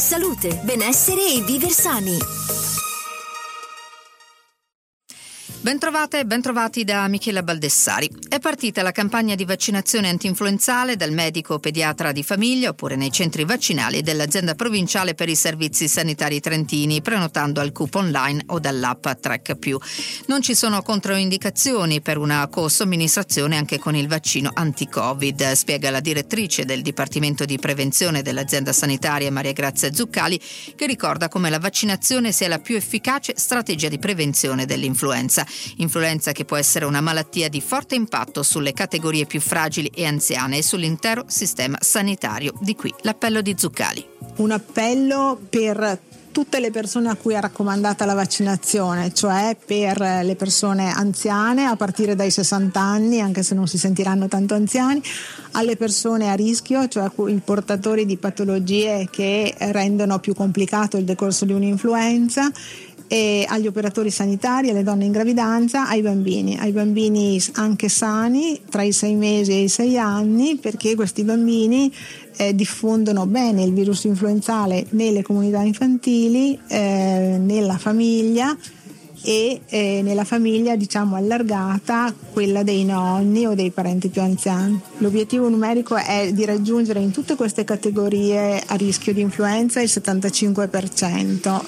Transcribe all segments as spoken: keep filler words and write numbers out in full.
Salute, benessere e viver sani. Bentrovate e bentrovati da Michela Baldessari. È partita la campagna di vaccinazione antinfluenzale dal medico pediatra di famiglia oppure nei centri vaccinali dell'azienda provinciale per i servizi sanitari trentini, prenotando al Coop online o dall'app Trek più. Non ci sono controindicazioni per una co-somministrazione anche con il vaccino anti-Covid, spiega la direttrice del Dipartimento di Prevenzione dell'azienda sanitaria Maria Grazia Zuccali, che ricorda come la vaccinazione sia la più efficace strategia di prevenzione dell'influenza. Influenza che può essere una malattia di forte impatto sulle categorie più fragili e anziane e sull'intero sistema sanitario. Di qui l'appello di Zuccali. Un appello per tutte le persone a cui è raccomandata la vaccinazione, cioè per le persone anziane a partire dai sessanta anni, anche se non si sentiranno tanto anziani, alle persone a rischio, cioè i portatori di patologie che rendono più complicato il decorso di un'influenza, e agli operatori sanitari, alle donne in gravidanza, ai bambini, ai bambini anche sani tra i sei mesi e i sei anni, perché questi bambini eh, diffondono bene il virus influenzale nelle comunità infantili, eh, nella famiglia e eh, nella famiglia diciamo allargata, quella dei nonni o dei parenti più anziani. L'obiettivo numerico è di raggiungere in tutte queste categorie a rischio di influenza il settantacinque per cento.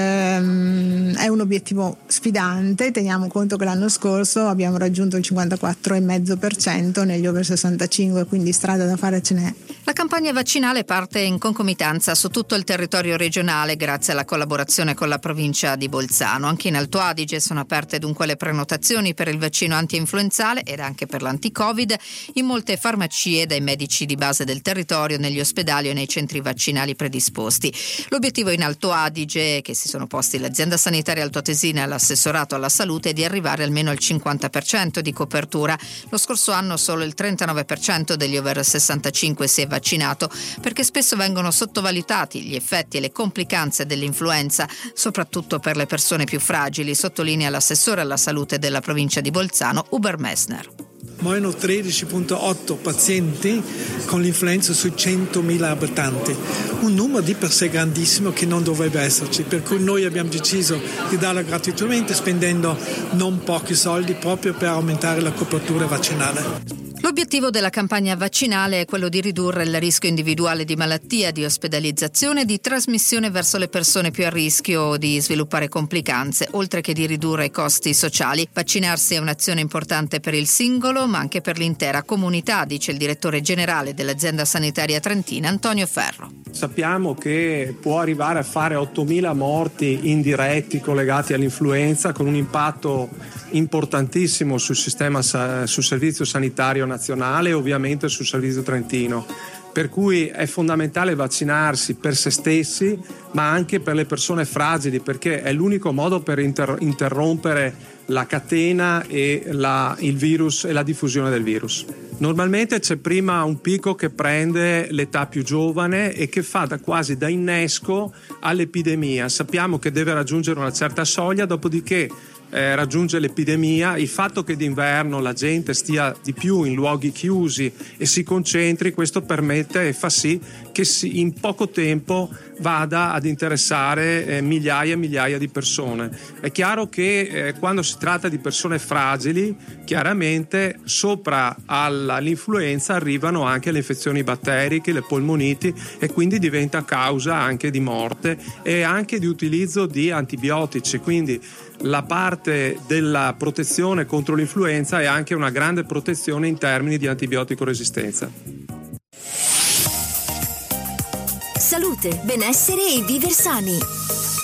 Ehm, è un obiettivo sfidante, teniamo conto che l'anno scorso abbiamo raggiunto il cinquantaquattro virgola cinque per cento negli over sessantacinque, quindi strada da fare ce n'è. La campagna vaccinale parte in concomitanza su tutto il territorio regionale grazie alla collaborazione con la provincia di Bolzano. Anche in Alto Adige sono aperte dunque le prenotazioni per il vaccino anti-influenzale ed anche per l'anti-Covid in molte farmacie, dai medici di base del territorio, negli ospedali e nei centri vaccinali predisposti. L'obiettivo in Alto Adige, che si sono posti l'azienda sanitaria altoatesina e l'assessorato alla salute, è di arrivare almeno al cinquanta per cento di copertura. Lo scorso anno solo il trentanove per cento degli over sessantacinque si è vaccinato, perché spesso vengono sottovalutati gli effetti e le complicanze dell'influenza, soprattutto per le persone più fragili, sottolinea l'assessore alla salute della provincia di Bolzano, Uber Messner. Muoiono tredici virgola otto pazienti con l'influenza su centomila abitanti, un numero di per sé grandissimo che non dovrebbe esserci, per cui noi abbiamo deciso di darla gratuitamente spendendo non pochi soldi proprio per aumentare la copertura vaccinale. L'obiettivo della campagna vaccinale è quello di ridurre il rischio individuale di malattia, di ospedalizzazione e di trasmissione verso le persone più a rischio di sviluppare complicanze, oltre che di ridurre i costi sociali. Vaccinarsi è un'azione importante per il singolo, ma anche per l'intera comunità, dice il direttore generale dell'azienda sanitaria trentina, Antonio Ferro. Sappiamo che può arrivare a fare ottomila morti indiretti collegati all'influenza, con un impatto importantissimo sul sistema, sul servizio sanitario nazionale e ovviamente sul servizio trentino. Per cui è fondamentale vaccinarsi per se stessi, ma anche per le persone fragili, perché è l'unico modo per inter- interrompere la catena e la, il virus e la diffusione del virus. Normalmente c'è prima un picco che prende l'età più giovane e che fa da quasi da innesco all'epidemia. Sappiamo che deve raggiungere una certa soglia, dopodiché Eh, raggiunge l'epidemia. Il fatto che d'inverno la gente stia di più in luoghi chiusi e si concentri, questo permette e fa sì che si, in poco tempo vada ad interessare eh, migliaia e migliaia di persone. È chiaro che eh, quando si tratta di persone fragili, chiaramente sopra all'influenza arrivano anche le infezioni batteriche, le polmoniti, e quindi diventa causa anche di morte e anche di utilizzo di antibiotici. Quindi la parte della protezione contro l'influenza è anche una grande protezione in termini di antibiotico resistenza. Salute, benessere e viver sani.